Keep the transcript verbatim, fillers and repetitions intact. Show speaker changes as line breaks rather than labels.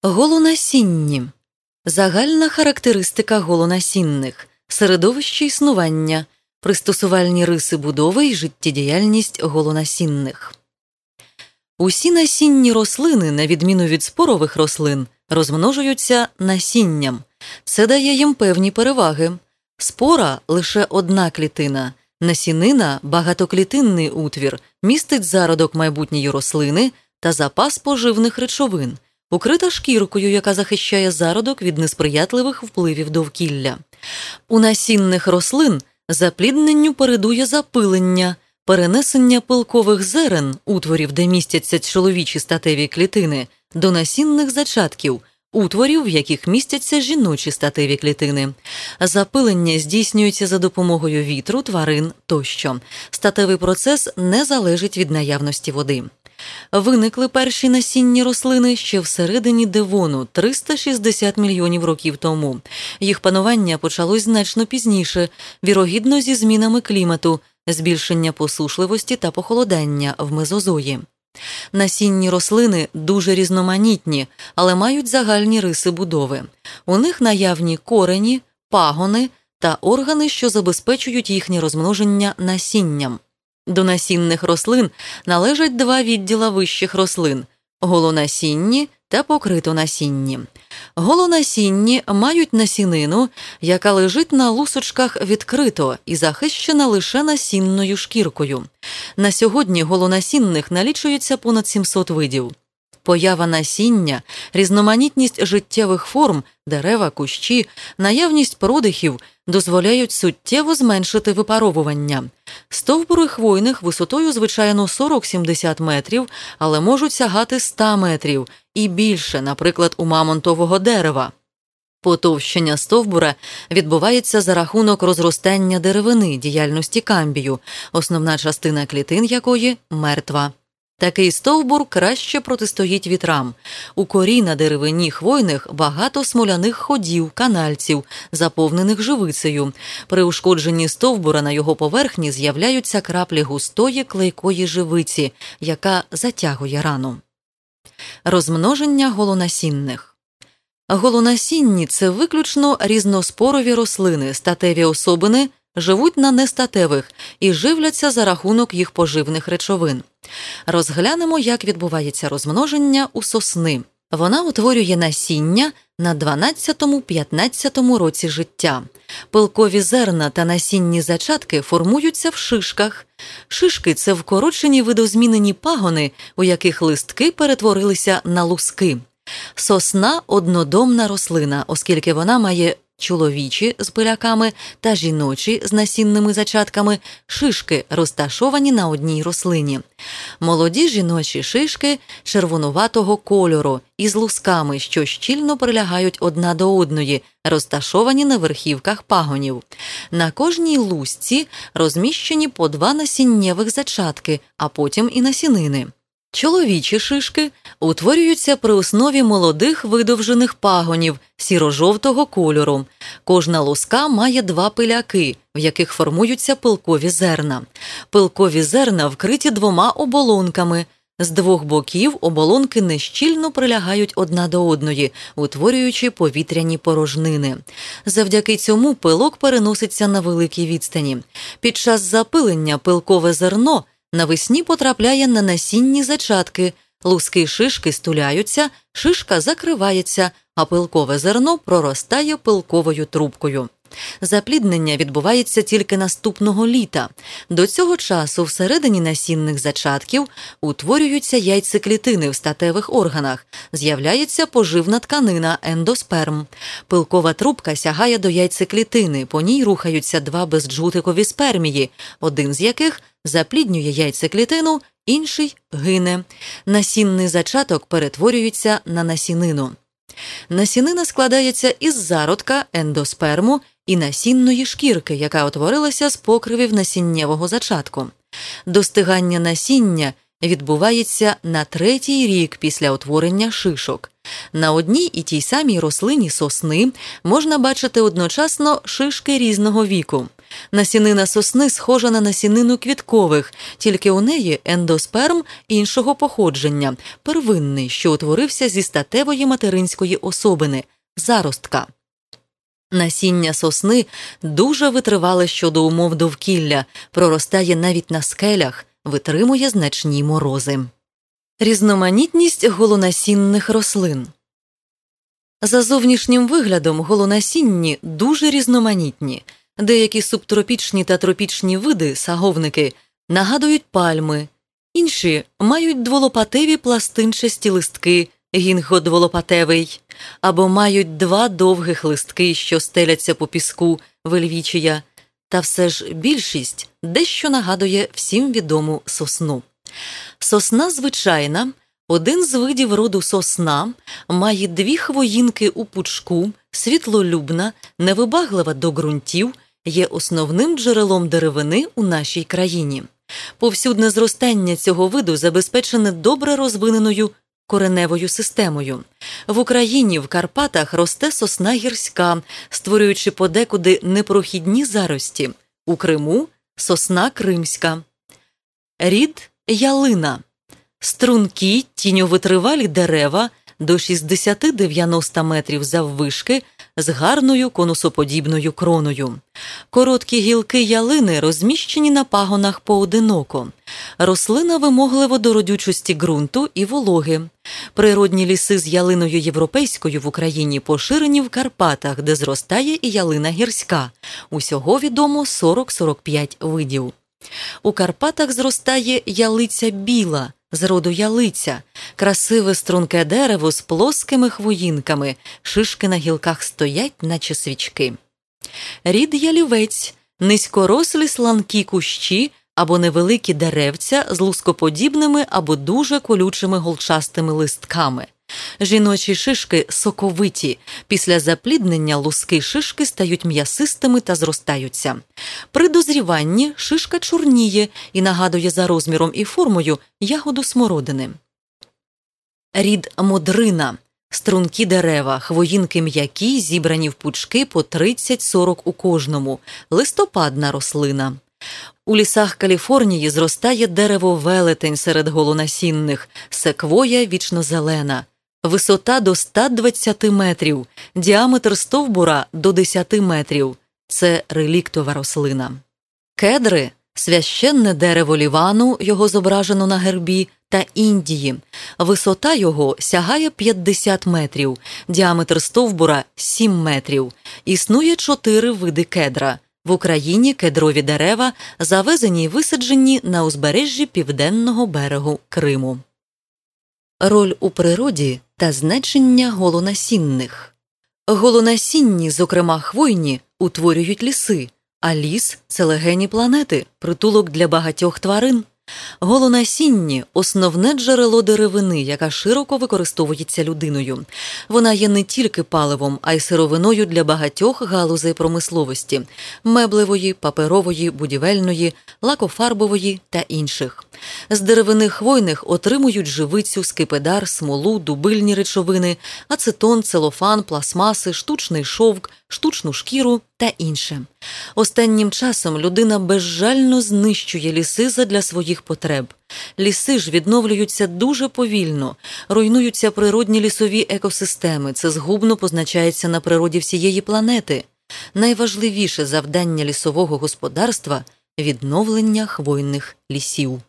Голонасінні. Загальна характеристика голонасінних, середовище існування, пристосувальні риси будови і життєдіяльність голонасінних. Усі насінні рослини, на відміну від спорових рослин, розмножуються насінням. Це дає їм певні переваги. Спора – лише одна клітина, насінина – багатоклітинний утвір, містить зародок майбутньої рослини та запас поживних речовин, укрита шкіркою, яка захищає зародок від несприятливих впливів довкілля. У насінних рослин заплідненню передує запилення, перенесення пилкових зерен, утворів, де містяться чоловічі статеві клітини, до насінних зачатків, утворів, в яких містяться жіночі статеві клітини. Запилення здійснюється за допомогою вітру, тварин тощо. Статевий процес не залежить від наявності води. Виникли перші насінні рослини ще всередині Девону триста шістдесят мільйонів років тому. Їх панування почалось значно пізніше, вірогідно зі змінами клімату, збільшення посушливості та похолодання в мезозої. Насінні рослини дуже різноманітні, але мають загальні риси будови. У них наявні корені, пагони та органи, що забезпечують їхнє розмноження насінням. До насінних рослин належать два відділа вищих рослин – голонасінні та покритонасінні. Голонасінні мають насінину, яка лежить на лусочках відкрито і захищена лише насінною шкіркою. На сьогодні голонасінних налічується понад сімсот видів. Поява насіння, різноманітність життєвих форм, дерева, кущі, наявність продихів дозволяють суттєво зменшити випаровування. Стовбури хвойних висотою, звичайно, сорок-сімдесят метрів, але можуть сягати ста метрів і більше, наприклад, у мамонтового дерева. Потовщення стовбура відбувається за рахунок розростання деревини, діяльності камбію, основна частина клітин якої – мертва. Такий стовбур краще протистоїть вітрам. У корі на деревині хвойних багато смоляних ходів, канальців, заповнених живицею. При ушкодженні стовбура на його поверхні з'являються краплі густої клейкої живиці, яка затягує рану. Розмноження голонасінних. Голонасінні – це виключно різноспорові рослини, статеві особини живуть на нестатевих і живляться за рахунок їх поживних речовин. Розглянемо, як відбувається розмноження у сосни. Вона утворює насіння на дванадцятому-п'ятнадцятому році життя. Пилкові зерна та насінні зачатки формуються в шишках. Шишки – це вкорочені видозмінені пагони, у яких листки перетворилися на луски. Сосна – однодомна рослина, оскільки вона має чоловічі з пиляками та жіночі з насінними зачатками шишки, розташовані на одній рослині. Молоді жіночі шишки червонуватого кольору із лусками, що щільно прилягають одна до одної, розташовані на верхівках пагонів. На кожній лусці розміщені по два насіннєвих зачатки, а потім і насінини. Чоловічі шишки утворюються при основі молодих видовжених пагонів сіро-жовтого кольору. Кожна луска має два пиляки, в яких формуються пилкові зерна. Пилкові зерна вкриті двома оболонками. З двох боків оболонки нещільно прилягають одна до одної, утворюючи повітряні порожнини. Завдяки цьому пилок переноситься на великій відстані. Під час запилення пилкове зерно навесні потрапляє на насінні зачатки, луски шишки стуляються, шишка закривається, а пилкове зерно проростає пилковою трубкою. Запліднення відбувається тільки наступного літа. До цього часу всередині насінних зачатків утворюються яйцеклітини в статевих органах, з'являється поживна тканина ендосперм. Пилкова трубка сягає до яйцеклітини, по ній рухаються два безджгутикові спермії, один з яких запліднює яйцеклітину, інший гине. Насінний зачаток перетворюється на насінину. Насінина складається із зародка, ендосперму і насінної шкірки, яка утворилася з покривів насіннєвого зачатку. Достигання насіння відбувається на третій рік після утворення шишок. На одній і тій самій рослині сосни можна бачити одночасно шишки різного віку. Насінина сосни схожа на насінину квіткових, тільки у неї ендосперм іншого походження, первинний, що утворився зі статевої материнської особини – заростка. Насіння сосни дуже витривале щодо умов довкілля, проростає навіть на скелях, витримує значні морози. Різноманітність голонасінних рослин. За зовнішнім виглядом голонасінні дуже різноманітні. Деякі субтропічні та тропічні види, саговники, нагадують пальми, інші мають дволопатеві пластинчасті листки, гінгодволопатевий, або мають два довгих листки, що стеляться по піску, вельвічія, та все ж більшість дещо нагадує всім відому сосну. Сосна звичайна, один з видів роду сосна, має дві хвоїнки у пучку, світлолюбна, невибаглива до ґрунтів, є основним джерелом деревини у нашій країні. Повсюдне зростання цього виду забезпечене добре розвиненою кореневою системою. В Україні, в Карпатах, росте сосна гірська, створюючи подекуди непрохідні зарості. У Криму – сосна кримська. Рід – ялина. Стрункі, тіньовитривалі дерева до шістдесят-дев'яносто метрів заввишки з гарною конусоподібною кроною. Короткі гілки ялини розміщені на пагонах поодиноко. Рослина вимоглива до родючості ґрунту і вологи. Природні ліси з ялиною європейською в Україні поширені в Карпатах, де зростає і ялина гірська. Усього відомо сорок-сорок п'ять видів. У Карпатах зростає ялиця біла, з роду ялиця, красиве струнке дерево з плоскими хвоїнками, шишки на гілках стоять, наче свічки. Рід ялівець – низькорослі сланкі кущі або невеликі деревця з лускоподібними або дуже колючими голчастими листками. Жіночі шишки соковиті. Після запліднення луски шишки стають м'ясистими та зростаються. При дозріванні шишка чорніє і нагадує за розміром і формою ягоду смородини. Рід модрина. Стрункі дерева, хвоїнки м'які, зібрані в пучки по тридцять-сорок у кожному. Листопадна рослина. У лісах Каліфорнії зростає дерево-велетень серед голонасінних, секвоя вічнозелена. Висота до ста двадцяти метрів, діаметр стовбура до десяти метрів. Це реліктова рослина. Кедри – священне дерево Лівану, його зображено на гербі, та Індії. Висота його сягає п'ятдесят метрів, діаметр стовбура – сім метрів. Існує чотири види кедра. В Україні кедрові дерева завезені й висаджені на узбережжі південного берегу Криму. Роль у природі та значення голонасінних. Голонасінні, зокрема хвойні, утворюють ліси, а ліс – це легені планети, притулок для багатьох тварин. Голонасінні – основне джерело деревини, яка широко використовується людиною. Вона є не тільки паливом, а й сировиною для багатьох галузей промисловості – меблевої, паперової, будівельної, лакофарбової та інших. З деревини хвойних отримують живицю, скипидар, смолу, дубильні речовини, ацетон, целофан, пластмаси, штучний шовк, штучну шкіру та інше. Останнім часом людина безжально знищує ліси задля своїх потреб. Ліси ж відновлюються дуже повільно, руйнуються природні лісові екосистеми, це згубно позначається на природі всієї планети. Найважливіше завдання лісового господарства – відновлення хвойних лісів.